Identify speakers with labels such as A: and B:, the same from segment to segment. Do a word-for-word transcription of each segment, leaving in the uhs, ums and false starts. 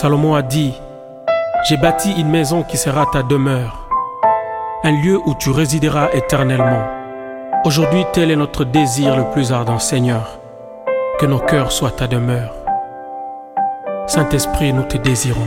A: Salomon a dit: j'ai bâti une maison qui sera ta demeure, un lieu où tu résideras éternellement. Aujourd'hui, tel est notre désir le plus ardent, Seigneur, que nos cœurs soient ta demeure. Saint-Esprit, nous te désirons.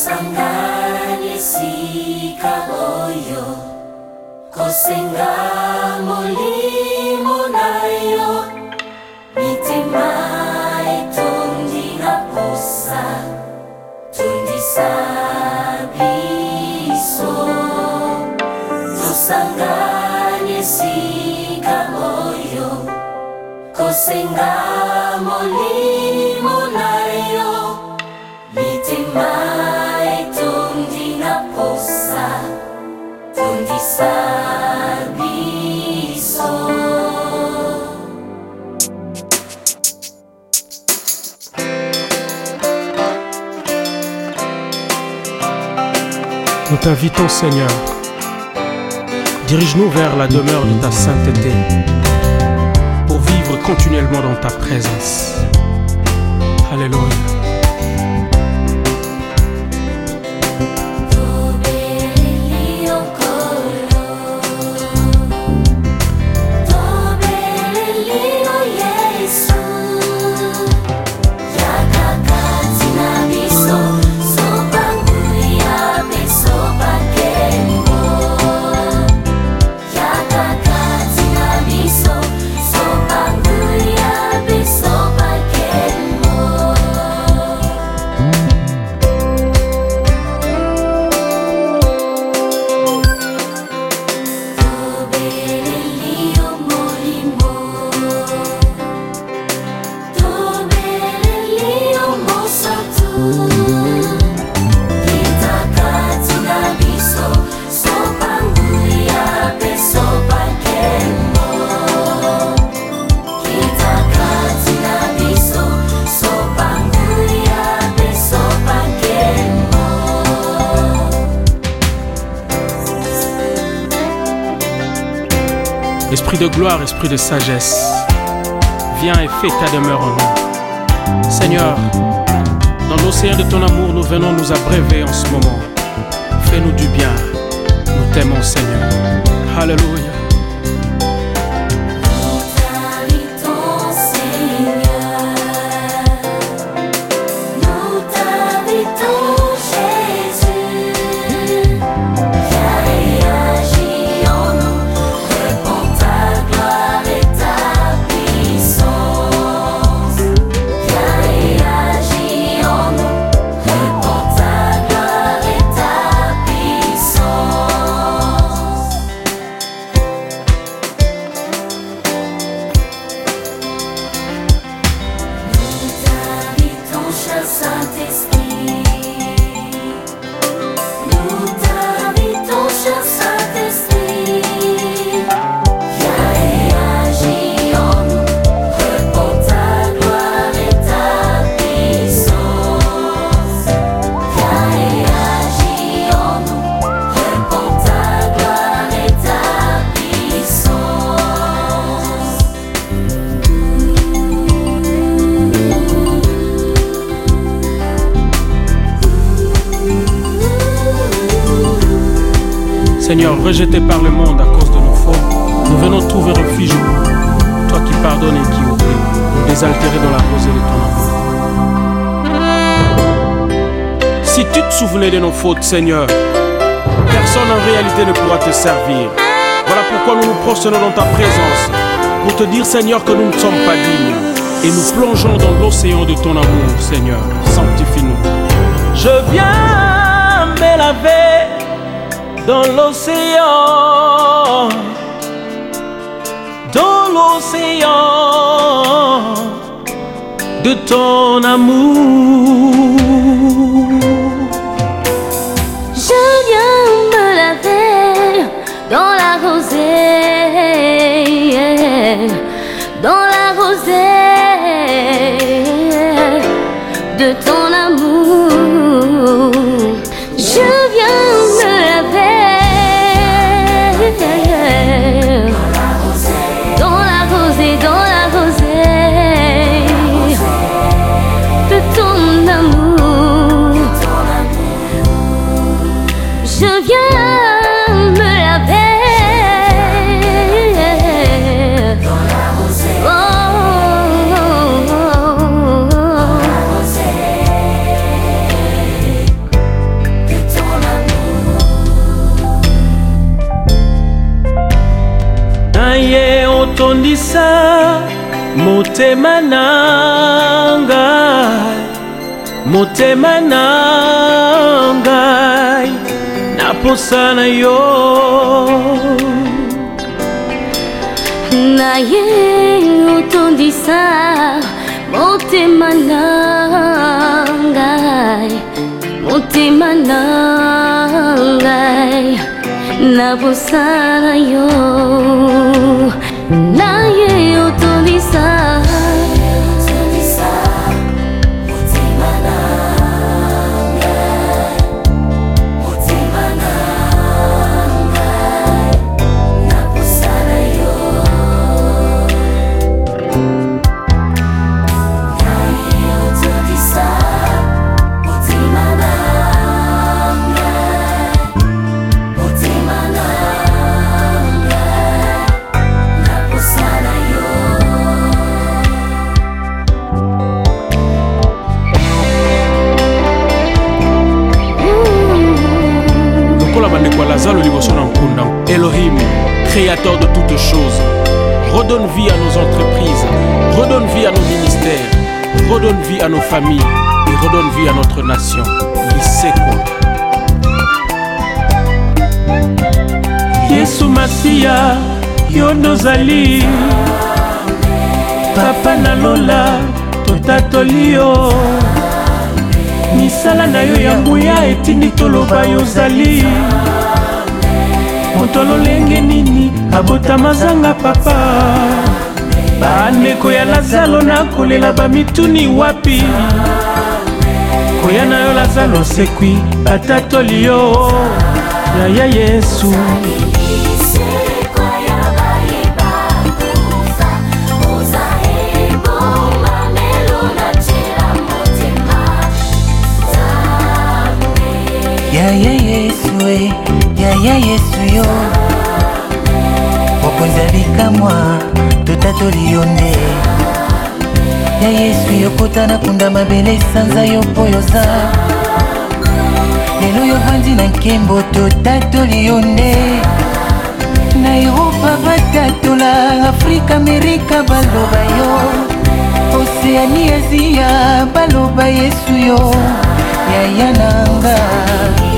B: Kosenga molimo na yo, mitima etondi na posa, tondisa biso.
A: Nous t'invitons, Seigneur, dirige-nous vers la demeure de ta sainteté, pour vivre continuellement dans ta présence. Alléluia. Esprit de gloire, esprit de sagesse, viens et fais ta demeure en nous. Seigneur, dans l'océan de ton amour, nous venons nous abreuver en ce moment. Fais-nous du bien, nous t'aimons, Seigneur. Alléluia. Seigneur, rejeté par le monde à cause de nos fautes, nous venons trouver refuge en vous. Toi qui pardonnes et qui oublie, nous désaltérer dans la rosée de ton amour. Si tu te souvenais de nos fautes, Seigneur, personne en réalité ne pourra te servir. Voilà pourquoi nous nous prosternons dans ta présence, pour te dire, Seigneur, que nous ne sommes pas dignes. Et nous plongeons dans l'océan de ton amour, Seigneur. Sanctifie-nous. Je viens me laver dans l'océan, dans l'océan de ton amour.
B: Je viens me laver dans la rosée, dans la rosée de ton amour. Je viens me laver dans la rosée, dans la rosée de ton amour.
A: otondisa motema nangai, motema nangai na posa na yo.
B: Na ye otondisa motema nangai, motema nangai na posa na yo. Na ye otondisa motema nangai, motema nangai na posa na yo. Na ye otondisa motema nangai, motema nangai na posa na yo.
A: Lokola bandeko Lazalo liboso na nkunda. Elohim, créateur de toutes choses, redonne vie à nos entreprises, redonne vie à nos ministères, redonne vie à nos familles et redonne vie à notre nation. Lisekwa Yesu Masia, yo nozali Papa na lola totatoli yo. Misala na yo ya nguya etindi toloba yozali. Moto lolenge nini abota mazanga papa. Bandeko ya Lazalo na kolela bamituni wapi. Koya na yo Lazalo sekwi batatoli yo. Ya ya Yesu
C: Ya ya Yesu we, ya ya Yesu yo. Wakonzalika mwa totatoli yonde. Ya Yesu yo kotana kunda mabele sanza yo poyoza. Lelo yo vandi na nkembo totatoli yonde. Na Europa batatola, Afrika Amerika baloba yo. Oceania Asia baloba Yesu yo. Ya ya nanga